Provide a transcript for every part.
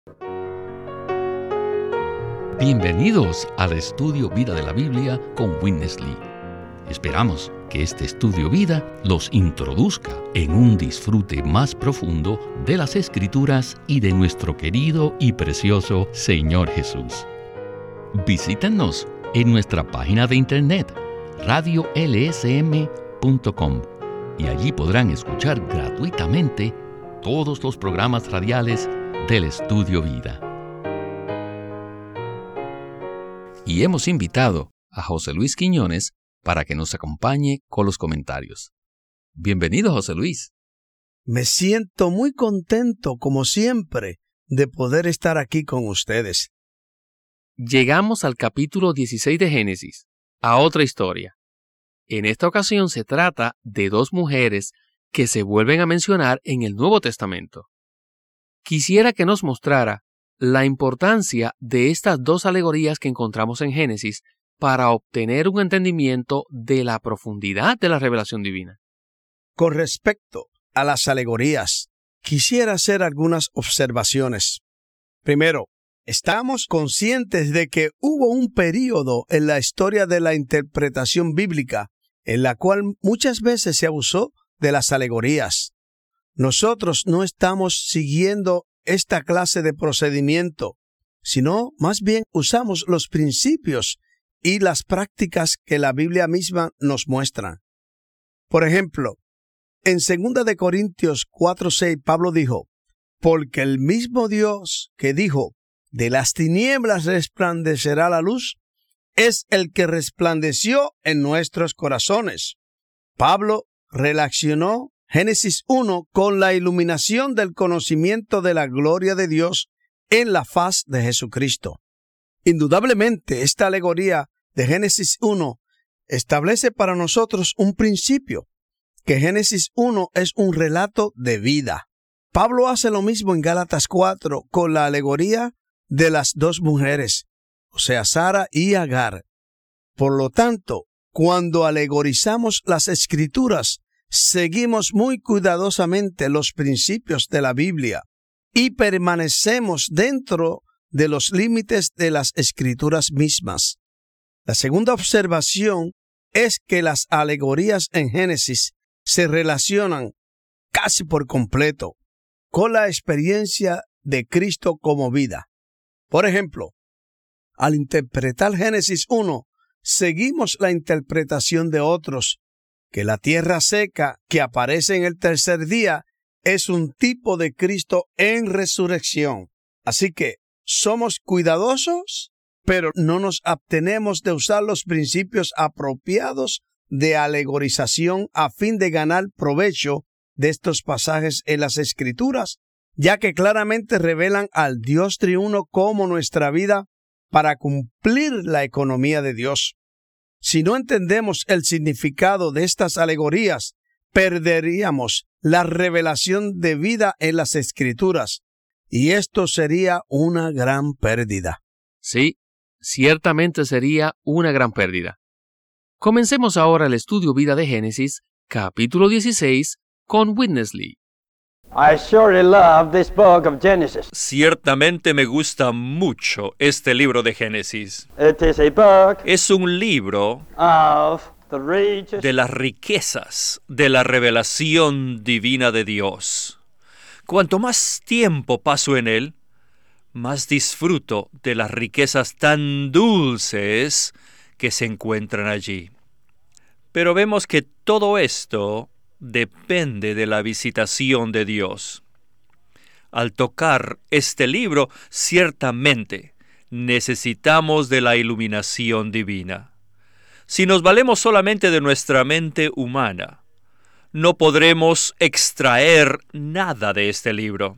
Bienvenidos al Estudio Vida de la Biblia con Witness Lee. Esperamos que este Estudio Vida los introduzca en un disfrute más profundo de las Escrituras y de nuestro querido y precioso Señor Jesús. Visítenos en nuestra página de internet, radiolsm.com, y allí podrán escuchar gratuitamente todos los programas radiales del Estudio Vida. Y hemos invitado a José Luis Quiñones para que nos acompañe con los comentarios. Bienvenido, José Luis. Me siento muy contento, como siempre, de poder estar aquí con ustedes. Llegamos al capítulo 16 de Génesis, a otra historia. En esta ocasión se trata de dos mujeres que se vuelven a mencionar en el Nuevo Testamento. Quisiera que nos mostrara la importancia de estas dos alegorías que encontramos en Génesis para obtener un entendimiento de la profundidad de la revelación divina. Con respecto a las alegorías, quisiera hacer algunas observaciones. Primero, estamos conscientes de que hubo un período en la historia de la interpretación bíblica en la cual muchas veces se abusó de las alegorías. Nosotros no estamos siguiendo esta clase de procedimiento, sino más bien usamos los principios y las prácticas que la Biblia misma nos muestra. Por ejemplo, en 2 de Corintios 4:6, Pablo dijo: porque el mismo Dios que dijo, de las tinieblas resplandecerá la luz, es el que resplandeció en nuestros corazones. Pablo relacionó Génesis 1 con la iluminación del conocimiento de la gloria de Dios en la faz de Jesucristo. Indudablemente, esta alegoría de Génesis 1 establece para nosotros un principio, que Génesis 1 es un relato de vida. Pablo hace lo mismo en Gálatas 4 con la alegoría de las dos mujeres, o sea, Sara y Agar. Por lo tanto, cuando alegorizamos las Escrituras, seguimos muy cuidadosamente los principios de la Biblia y permanecemos dentro de los límites de las Escrituras mismas. La segunda observación es que las alegorías en Génesis se relacionan casi por completo con la experiencia de Cristo como vida. Por ejemplo, al interpretar Génesis 1, seguimos la interpretación de otros, que la tierra seca que aparece en el tercer día es un tipo de Cristo en resurrección. Así que somos cuidadosos, pero no nos abstenemos de usar los principios apropiados de alegorización a fin de ganar provecho de estos pasajes en las Escrituras, ya que claramente revelan al Dios triuno como nuestra vida para cumplir la economía de Dios. Si no entendemos el significado de estas alegorías, perderíamos la revelación de vida en las Escrituras, y esto sería una gran pérdida. Sí, ciertamente sería una gran pérdida. Comencemos ahora el estudio vida de Génesis, capítulo 16, con Witness Lee. I surely love this book of Genesis. Ciertamente me gusta mucho este libro de Génesis. It is a book Es un libro of the riches de las riquezas de la revelación divina de Dios. Cuanto más tiempo paso en él, más disfruto de las riquezas tan dulces que se encuentran allí. Pero vemos que todo esto depende de la visitación de Dios. Al tocar este libro, ciertamente necesitamos de la iluminación divina. Si nos valemos solamente de nuestra mente humana, no podremos extraer nada de este libro.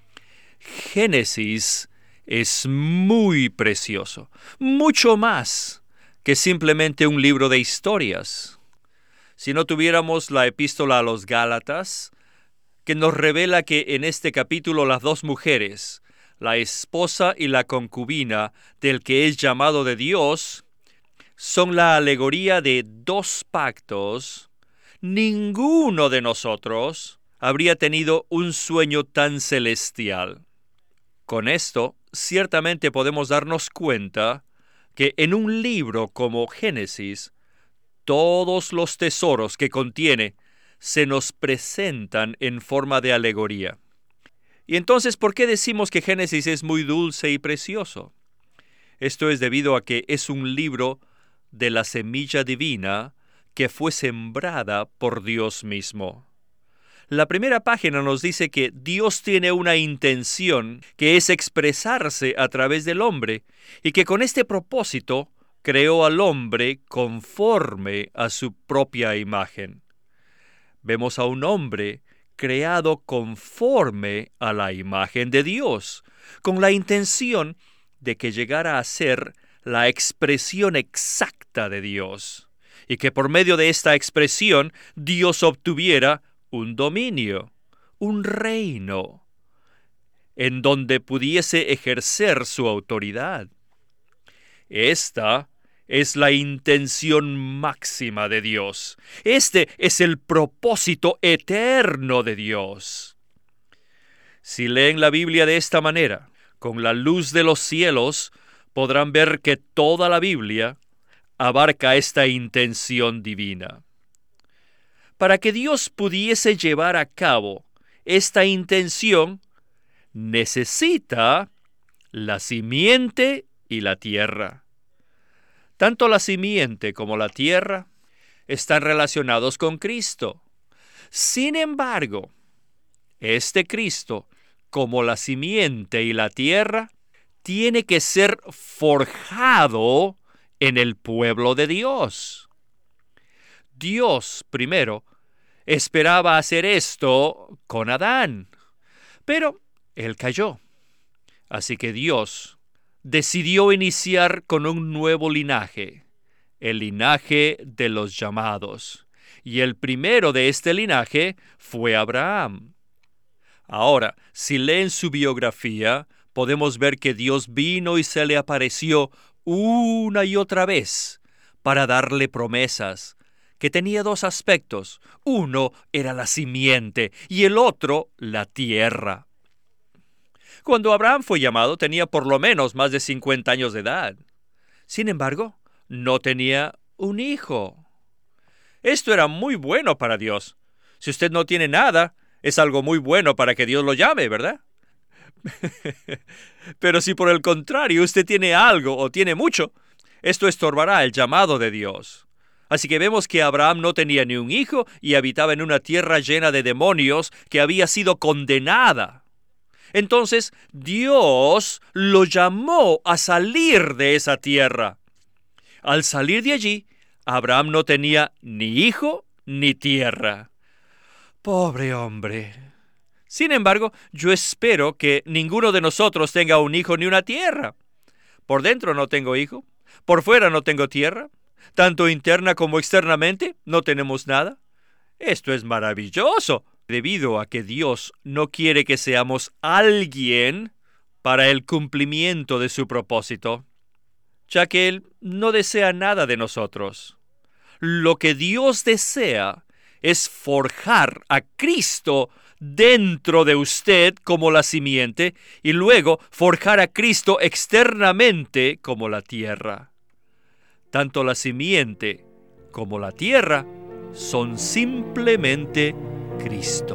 Génesis es muy precioso, mucho más que simplemente un libro de historias. Si no tuviéramos la epístola a los Gálatas, que nos revela que en este capítulo las dos mujeres, la esposa y la concubina del que es llamado de Dios, son la alegoría de dos pactos, ninguno de nosotros habría tenido un sueño tan celestial. Con esto, ciertamente podemos darnos cuenta que en un libro como Génesis, todos los tesoros que contiene se nos presentan en forma de alegoría. Y entonces, ¿por qué decimos que Génesis es muy dulce y precioso? Esto es debido a que es un libro de la semilla divina que fue sembrada por Dios mismo. La primera página nos dice que Dios tiene una intención que es expresarse a través del hombre y que con este propósito creó al hombre conforme a su propia imagen. Vemos a un hombre creado conforme a la imagen de Dios, con la intención de que llegara a ser la expresión exacta de Dios, y que por medio de esta expresión Dios obtuviera un dominio, un reino, en donde pudiese ejercer su autoridad. Esta es la intención máxima de Dios. Este es el propósito eterno de Dios. Si leen la Biblia de esta manera, con la luz de los cielos, podrán ver que toda la Biblia abarca esta intención divina. Para que Dios pudiese llevar a cabo esta intención, necesita la simiente y la tierra. Tanto la simiente como la tierra están relacionados con Cristo. Sin embargo, este Cristo, como la simiente y la tierra, tiene que ser forjado en el pueblo de Dios. Dios, primero, esperaba hacer esto con Adán, pero él cayó. Así que Dios decidió iniciar con un nuevo linaje, el linaje de los llamados. Y el primero de este linaje fue Abraham. Ahora, si leen su biografía, podemos ver que Dios vino y se le apareció una y otra vez para darle promesas, que tenía dos aspectos. Uno era la simiente y el otro la tierra. Cuando Abraham fue llamado, tenía por lo menos más de 50 años de edad. Sin embargo, no tenía un hijo. Esto era muy bueno para Dios. Si usted no tiene nada, es algo muy bueno para que Dios lo llame, ¿verdad? Pero si por el contrario usted tiene algo o tiene mucho, esto estorbará el llamado de Dios. Así que vemos que Abraham no tenía ni un hijo y habitaba en una tierra llena de demonios que había sido condenada. Entonces Dios lo llamó a salir de esa tierra. Al salir de allí, Abraham no tenía ni hijo ni tierra. Pobre hombre. Sin embargo, yo espero que ninguno de nosotros tenga un hijo ni una tierra. Por dentro no tengo hijo, por fuera no tengo tierra, tanto interna como externamente no tenemos nada. Esto es maravilloso, debido a que Dios no quiere que seamos alguien para el cumplimiento de su propósito, ya que Él no desea nada de nosotros. Lo que Dios desea es forjar a Cristo dentro de usted como la simiente y luego forjar a Cristo externamente como la tierra. Tanto la simiente como la tierra son simplemente Cristo.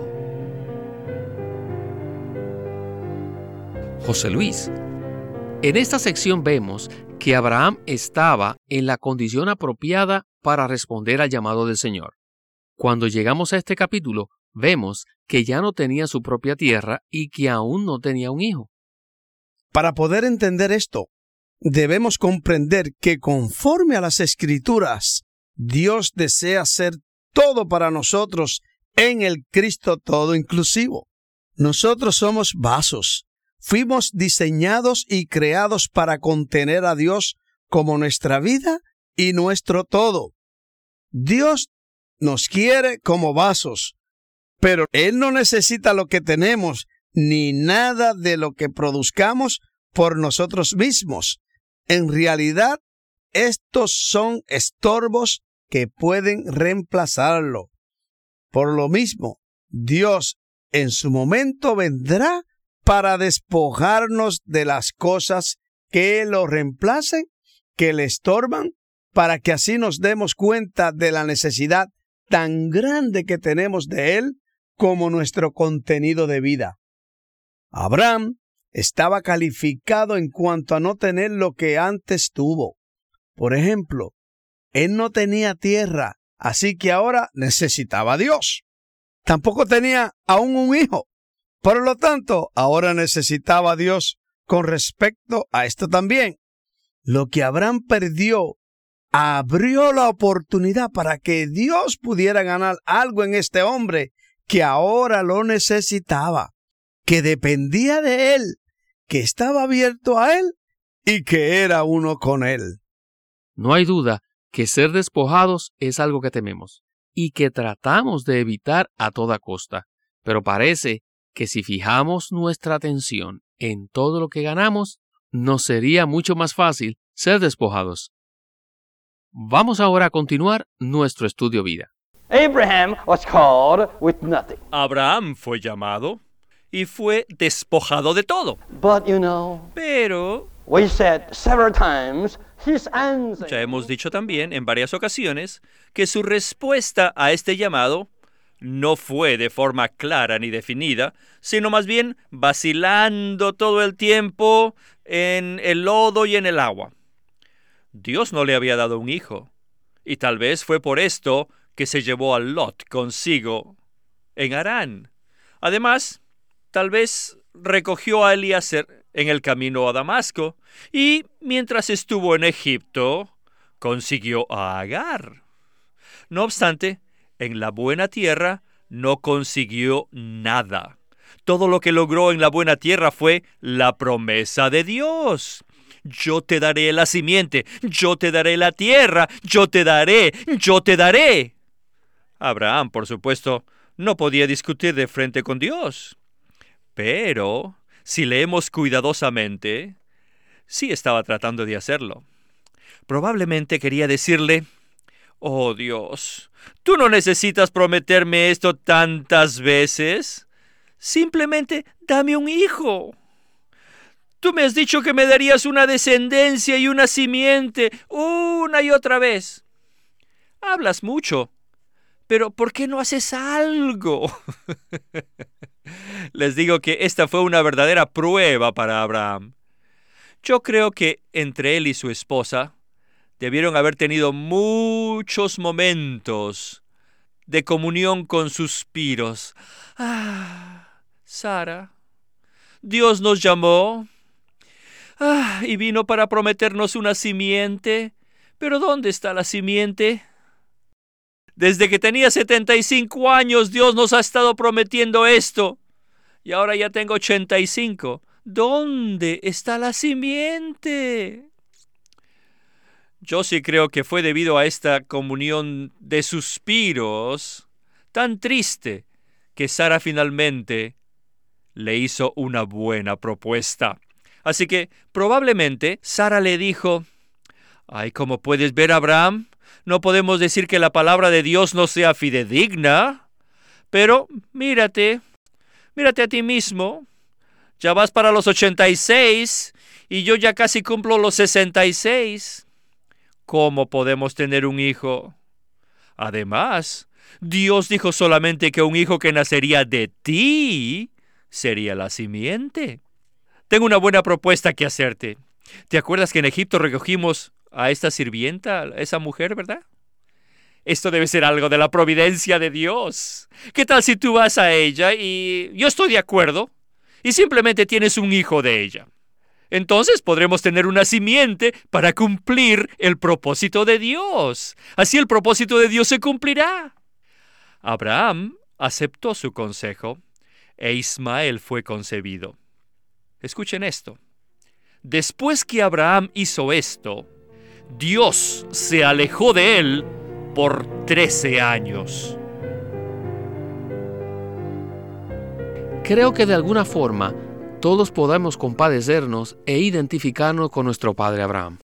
José Luis, en esta sección vemos que Abraham estaba en la condición apropiada para responder al llamado del Señor. Cuando llegamos a este capítulo, vemos que ya no tenía su propia tierra y que aún no tenía un hijo. Para poder entender esto, debemos comprender que conforme a las Escrituras, Dios desea ser todo para nosotros en el Cristo todo inclusivo. Nosotros somos vasos. Fuimos diseñados y creados para contener a Dios como nuestra vida y nuestro todo. Dios nos quiere como vasos, pero Él no necesita lo que tenemos ni nada de lo que produzcamos por nosotros mismos. En realidad, estos son estorbos que pueden reemplazarlo. Por lo mismo, Dios en su momento vendrá para despojarnos de las cosas que lo reemplacen, que le estorban, para que así nos demos cuenta de la necesidad tan grande que tenemos de Él como nuestro contenido de vida. Abraham estaba calificado en cuanto a no tener lo que antes tuvo. Por ejemplo, él no tenía tierra, así que ahora necesitaba a Dios. Tampoco tenía aún un hijo. Por lo tanto, ahora necesitaba a Dios con respecto a esto también. Lo que Abraham perdió abrió la oportunidad para que Dios pudiera ganar algo en este hombre que ahora lo necesitaba, que dependía de él, que estaba abierto a él y que era uno con él. No hay duda que ser despojados es algo que tememos y que tratamos de evitar a toda costa, pero parece que si fijamos nuestra atención en todo lo que ganamos, nos sería mucho más fácil ser despojados. Vamos ahora a continuar nuestro estudio vida. Abraham was called with nothing. Abraham fue llamado y fue despojado de todo. But you know, Pero we said several times, his answer ya hemos dicho también en varias ocasiones que su respuesta a este llamado no fue de forma clara ni definida, sino más bien vacilando todo el tiempo en el lodo y en el agua. Dios no le había dado un hijo, y tal vez fue por esto que se llevó a Lot consigo en Harán. Además, tal vez recogió a Eliezer en el camino a Damasco, y mientras estuvo en Egipto, consiguió a Agar. No obstante, en la buena tierra no consiguió nada. Todo lo que logró en la buena tierra fue la promesa de Dios. Yo te daré la simiente, yo te daré la tierra, yo te daré, yo te daré. Abraham, por supuesto, no podía discutir de frente con Dios. Pero, si leemos cuidadosamente, sí estaba tratando de hacerlo. Probablemente quería decirle: «Oh Dios, tú no necesitas prometerme esto tantas veces. Simplemente dame un hijo. Tú me has dicho que me darías una descendencia y una simiente una y otra vez. Hablas mucho, pero ¿por qué no haces algo?». Les digo que esta fue una verdadera prueba para Abraham. Yo creo que entre él y su esposa debieron haber tenido muchos momentos de comunión con suspiros. Sara, Dios nos llamó y vino para prometernos una simiente. ¿Pero dónde está la simiente? Desde que tenía 75 años Dios nos ha estado prometiendo esto. Y ahora ya tengo 85. ¿Dónde está la simiente? Yo sí creo que fue debido a esta comunión de suspiros tan triste que Sara finalmente le hizo una buena propuesta. Así que probablemente Sara le dijo: «Ay, como puedes ver, Abraham, no podemos decir que la palabra de Dios no sea fidedigna, pero mírate a ti mismo. Ya vas para los 86 y yo ya casi cumplo los 66. ¿Cómo podemos tener un hijo? Además, Dios dijo solamente que un hijo que nacería de ti sería la simiente. Tengo una buena propuesta que hacerte. ¿Te acuerdas que en Egipto recogimos a esta sirvienta, a esa mujer, verdad? Esto debe ser algo de la providencia de Dios. ¿Qué tal si tú vas a ella y yo estoy de acuerdo y simplemente tienes un hijo de ella? Entonces podremos tener una simiente para cumplir el propósito de Dios. Así el propósito de Dios se cumplirá». Abraham aceptó su consejo e Ismael fue concebido. Escuchen esto. Después que Abraham hizo esto, Dios se alejó de él por 13 años. Creo que de alguna forma todos podemos compadecernos e identificarnos con nuestro padre Abraham.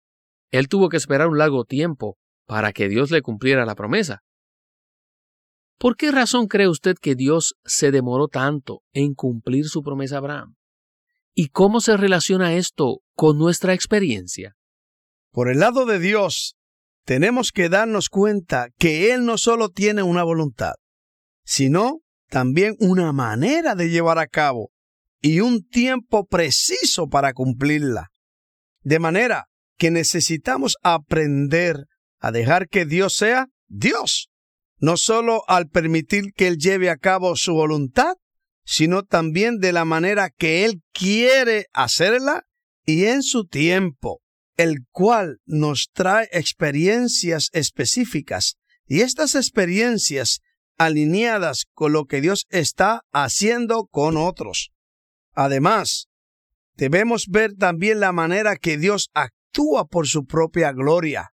Él tuvo que esperar un largo tiempo para que Dios le cumpliera la promesa. ¿Por qué razón cree usted que Dios se demoró tanto en cumplir su promesa a Abraham? ¿Y cómo se relaciona esto con nuestra experiencia? Por el lado de Dios, tenemos que darnos cuenta que Él no solo tiene una voluntad, sino también una manera de llevar a cabo y un tiempo preciso para cumplirla. De manera que necesitamos aprender a dejar que Dios sea Dios, no solo al permitir que Él lleve a cabo su voluntad, sino también de la manera que Él quiere hacerla y en su tiempo, el cual nos trae experiencias específicas, y estas experiencias alineadas con lo que Dios está haciendo con otros. Además, debemos ver también la manera que Dios actúa por su propia gloria.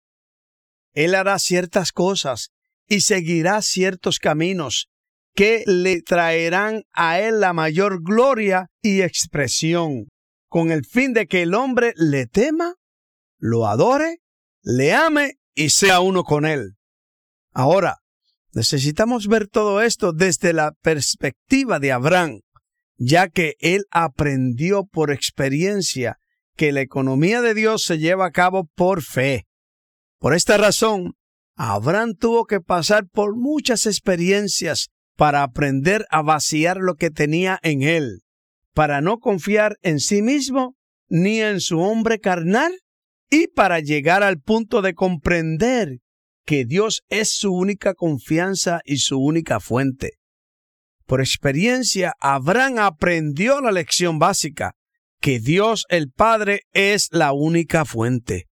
Él hará ciertas cosas y seguirá ciertos caminos que le traerán a Él la mayor gloria y expresión, con el fin de que el hombre le tema, lo adore, le ame y sea uno con Él. Ahora, necesitamos ver todo esto desde la perspectiva de Abraham, ya que él aprendió por experiencia que la economía de Dios se lleva a cabo por fe. Por esta razón, Abraham tuvo que pasar por muchas experiencias para aprender a vaciar lo que tenía en él, para no confiar en sí mismo ni en su hombre carnal, y para llegar al punto de comprender que Dios es su única confianza y su única fuente. Por experiencia, Abraham aprendió la lección básica, que Dios el Padre es la única fuente.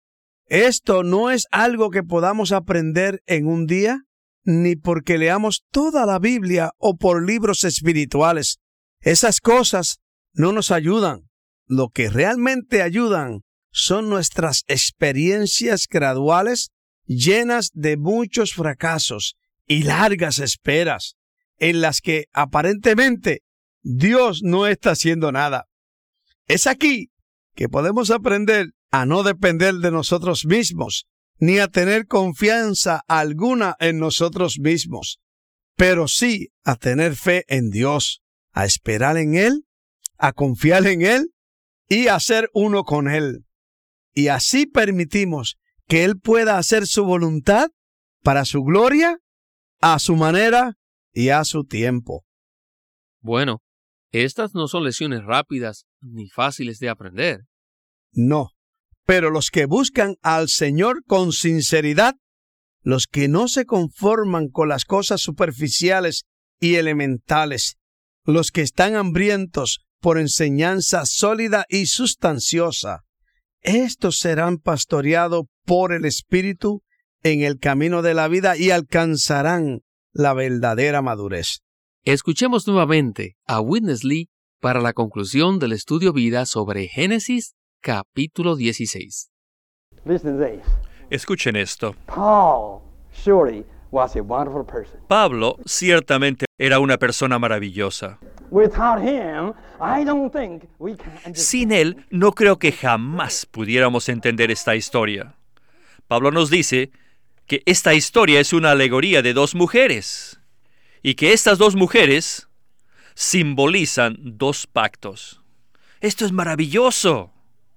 Esto no es algo que podamos aprender en un día, ni porque leamos toda la Biblia o por libros espirituales. Esas cosas no nos ayudan. Lo que realmente ayudan son nuestras experiencias graduales llenas de muchos fracasos y largas esperas, en las que aparentemente Dios no está haciendo nada. Es aquí que podemos aprender a no depender de nosotros mismos, ni a tener confianza alguna en nosotros mismos, pero sí a tener fe en Dios, a esperar en Él, a confiar en Él y a ser uno con Él. Y así permitimos que Él pueda hacer su voluntad para su gloria, a su manera y a su tiempo. Bueno, estas no son lecciones rápidas ni fáciles de aprender. No, pero los que buscan al Señor con sinceridad, los que no se conforman con las cosas superficiales y elementales, los que están hambrientos por enseñanza sólida y sustanciosa, estos serán pastoreados por el Espíritu en el camino de la vida y alcanzarán la verdadera madurez. Escuchemos nuevamente a Witness Lee para la conclusión del estudio vida sobre Génesis capítulo 16. Listen to this. Escuchen esto. Paul surely was a wonderful person. Pablo ciertamente era una persona maravillosa. Without him, I don't think we can understand. Sin él, no creo que jamás pudiéramos entender esta historia. Pablo nos dice que esta historia es una alegoría de dos mujeres y que estas dos mujeres simbolizan dos pactos. Esto es maravilloso.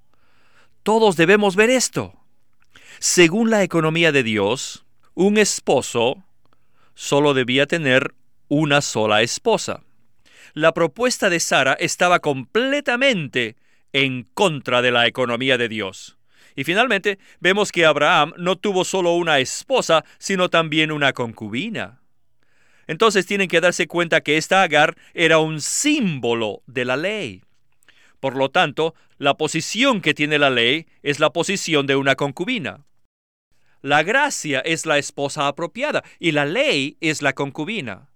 Todos debemos ver esto. Según la economía de Dios, un esposo solo debía tener una sola esposa. La propuesta de Sara estaba completamente en contra de la economía de Dios. Y finalmente, vemos que Abraham no tuvo solo una esposa, sino también una concubina. Entonces tienen que darse cuenta que esta Agar era un símbolo de la ley. Por lo tanto, la posición que tiene la ley es la posición de una concubina. La gracia es la esposa apropiada y la ley es la concubina.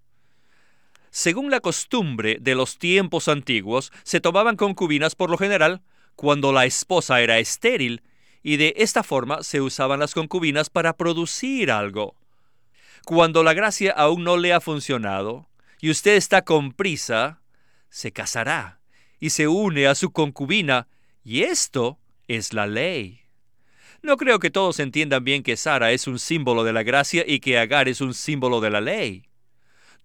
Según la costumbre de los tiempos antiguos, se tomaban concubinas por lo general cuando la esposa era estéril, y de esta forma se usaban las concubinas para producir algo. Cuando la gracia aún no le ha funcionado y usted está con prisa, se casará y se une a su concubina, y esto es la ley. No creo que todos entiendan bien que Sara es un símbolo de la gracia y que Agar es un símbolo de la ley.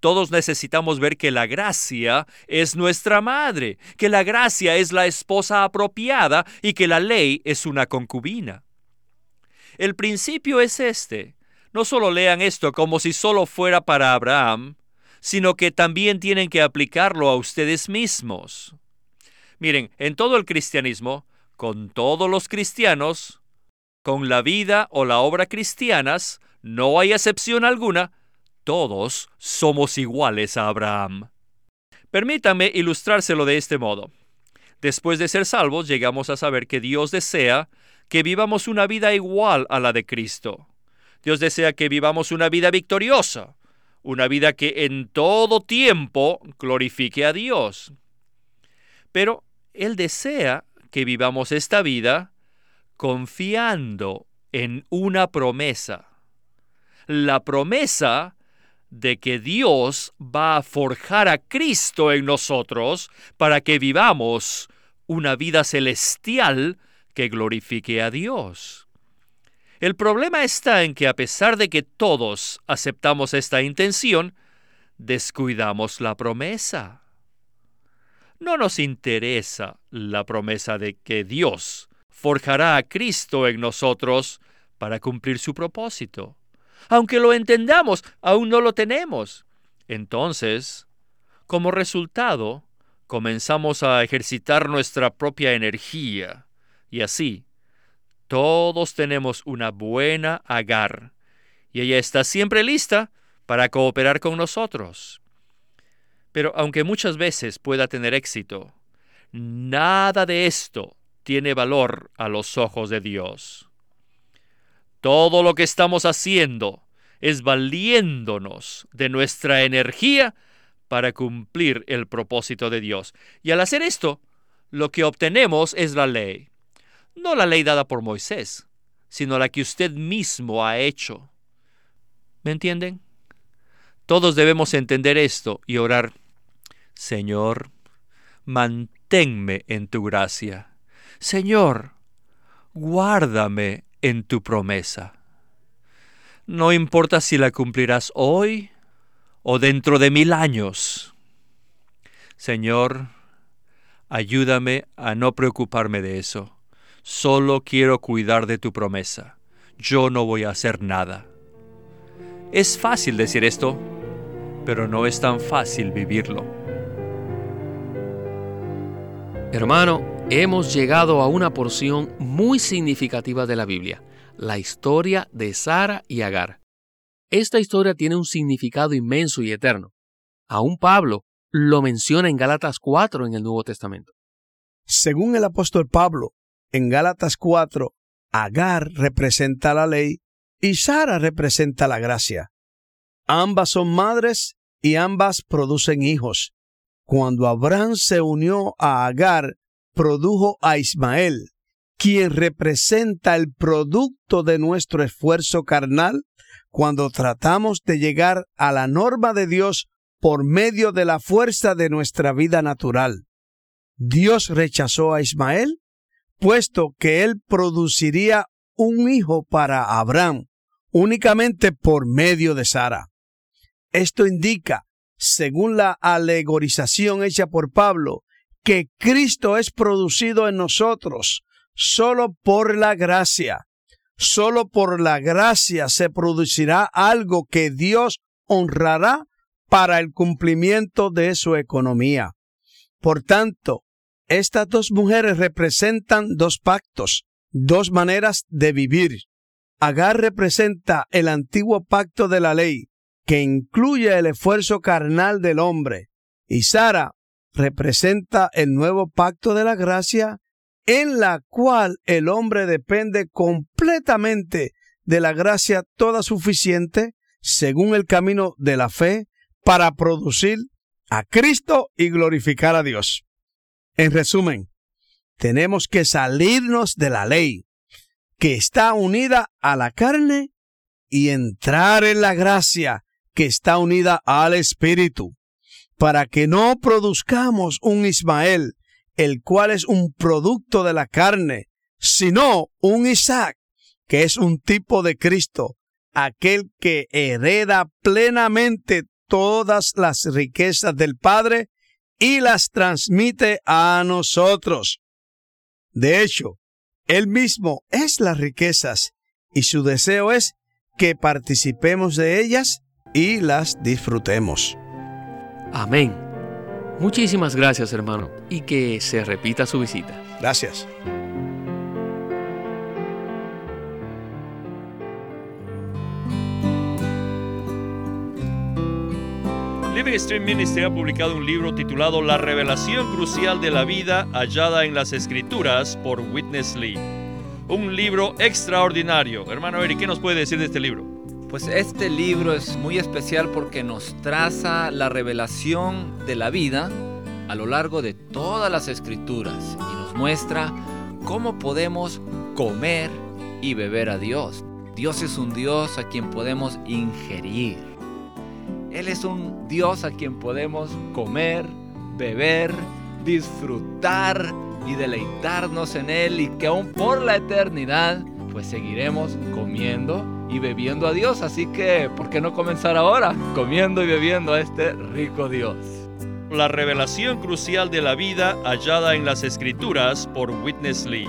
Todos necesitamos ver que la gracia es nuestra madre, que la gracia es la esposa apropiada y que la ley es una concubina. El principio es este. No solo lean esto como si solo fuera para Abraham, sino que también tienen que aplicarlo a ustedes mismos. Miren, en todo el cristianismo, con todos los cristianos, con la vida o la obra cristianas, no hay excepción alguna, todos somos iguales a Abraham. Permítanme ilustrárselo de este modo. Después de ser salvos, llegamos a saber que Dios desea que vivamos una vida igual a la de Cristo. Dios desea que vivamos una vida victoriosa, una vida que en todo tiempo glorifique a Dios. Pero Él desea que vivamos esta vida confiando en una promesa. La promesa de que Dios va a forjar a Cristo en nosotros para que vivamos una vida celestial que glorifique a Dios. El problema está en que a pesar de que todos aceptamos esta intención, descuidamos la promesa. No nos interesa la promesa de que Dios forjará a Cristo en nosotros para cumplir su propósito. Aunque lo entendamos, aún no lo tenemos. Entonces, como resultado, comenzamos a ejercitar nuestra propia energía. Y así, todos tenemos una buena Agar, y ella está siempre lista para cooperar con nosotros. Pero aunque muchas veces pueda tener éxito, nada de esto tiene valor a los ojos de Dios. Todo lo que estamos haciendo es valiéndonos de nuestra energía para cumplir el propósito de Dios. Y al hacer esto, lo que obtenemos es la ley. No la ley dada por Moisés, sino la que usted mismo ha hecho. ¿Me entienden? Todos debemos entender esto y orar: Señor, manténme en tu gracia. Señor, guárdame en tu promesa. No importa si la cumplirás hoy o dentro de 1000 años. Señor, ayúdame a no preocuparme de eso. Solo quiero cuidar de tu promesa. Yo no voy a hacer nada. Es fácil decir esto, pero no es tan fácil vivirlo. Hermano, hemos llegado a una porción muy significativa de la Biblia, la historia de Sara y Agar. Esta historia tiene un significado inmenso y eterno. Aún Pablo lo menciona en Gálatas 4 en el Nuevo Testamento. Según el apóstol Pablo, en Gálatas 4, Agar representa la ley y Sara representa la gracia. Ambas son madres y ambas producen hijos. Cuando Abraham se unió a Agar, produjo a Ismael, quien representa el producto de nuestro esfuerzo carnal cuando tratamos de llegar a la norma de Dios por medio de la fuerza de nuestra vida natural. Dios rechazó a Ismael, puesto que él produciría un hijo para Abraham, únicamente por medio de Sara. Esto indica, según la alegorización hecha por Pablo, que Cristo es producido en nosotros solo por la gracia. Solo por la gracia se producirá algo que Dios honrará para el cumplimiento de su economía. Por tanto, estas dos mujeres representan dos pactos, dos maneras de vivir. Agar representa el antiguo pacto de la ley, que incluye el esfuerzo carnal del hombre, y Sara representa el nuevo pacto de la gracia, en la cual el hombre depende completamente de la gracia toda suficiente, según el camino de la fe, para producir a Cristo y glorificar a Dios. En resumen, tenemos que salirnos de la ley, que está unida a la carne, y entrar en la gracia, que está unida al Espíritu, para que no produzcamos un Ismael, el cual es un producto de la carne, sino un Isaac, que es un tipo de Cristo, aquel que hereda plenamente todas las riquezas del Padre y las transmite a nosotros. De hecho, Él mismo es las riquezas y su deseo es que participemos de ellas y las disfrutemos. Amén. Muchísimas gracias, hermano, y que se repita su visita. Gracias. Living Stream Ministry ha publicado un libro titulado La revelación crucial de la vida hallada en las Escrituras por Witness Lee. Un libro extraordinario. Hermano Eric, ¿qué nos puede decir de este libro? Pues este libro es muy especial porque nos traza la revelación de la vida a lo largo de todas las Escrituras y nos muestra cómo podemos comer y beber a Dios. Dios es un Dios a quien podemos ingerir. Él es un Dios a quien podemos comer, beber, disfrutar y deleitarnos en Él, y que aún por la eternidad pues seguiremos comiendo y bebiendo a Dios. Así que, ¿por qué no comenzar ahora comiendo y bebiendo a este rico Dios? La revelación crucial de la vida hallada en las Escrituras por Witness Lee.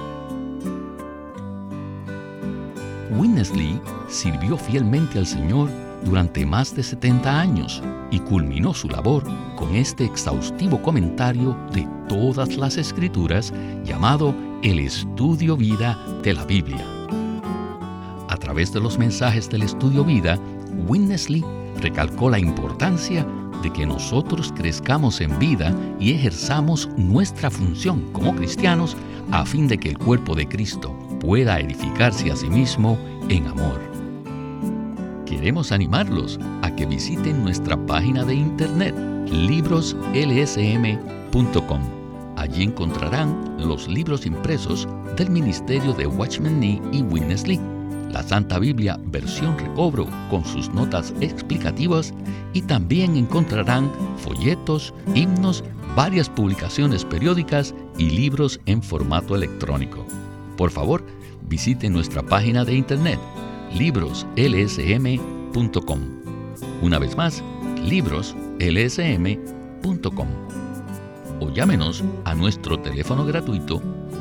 Witness Lee sirvió fielmente al Señor durante más de 70 años y culminó su labor con este exhaustivo comentario de todas las Escrituras llamado El Estudio Vida de la Biblia. A través de los mensajes del Estudio Vida, Witness Lee recalcó la importancia de que nosotros crezcamos en vida y ejerzamos nuestra función como cristianos a fin de que el cuerpo de Cristo pueda edificarse a sí mismo en amor. Queremos animarlos a que visiten nuestra página de internet libroslsm.com. Allí encontrarán los libros impresos del ministerio de Watchman Nee y Witness Lee, la Santa Biblia versión recobro con sus notas explicativas, y también encontrarán folletos, himnos, varias publicaciones periódicas y libros en formato electrónico. Por favor, visiten nuestra página de internet libroslsm.com. Una vez más, libroslsm.com. O llámenos a nuestro teléfono gratuito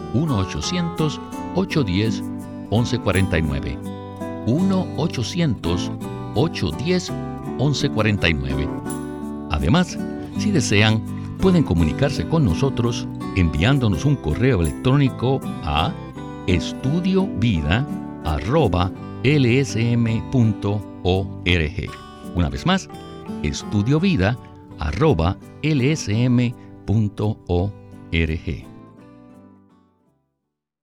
1-800-810-1149. 1-800-810-1149. Además, si desean, pueden comunicarse con nosotros enviándonos un correo electrónico a estudiovida@lsm.org. Una vez más, estudiovida@lsm.org.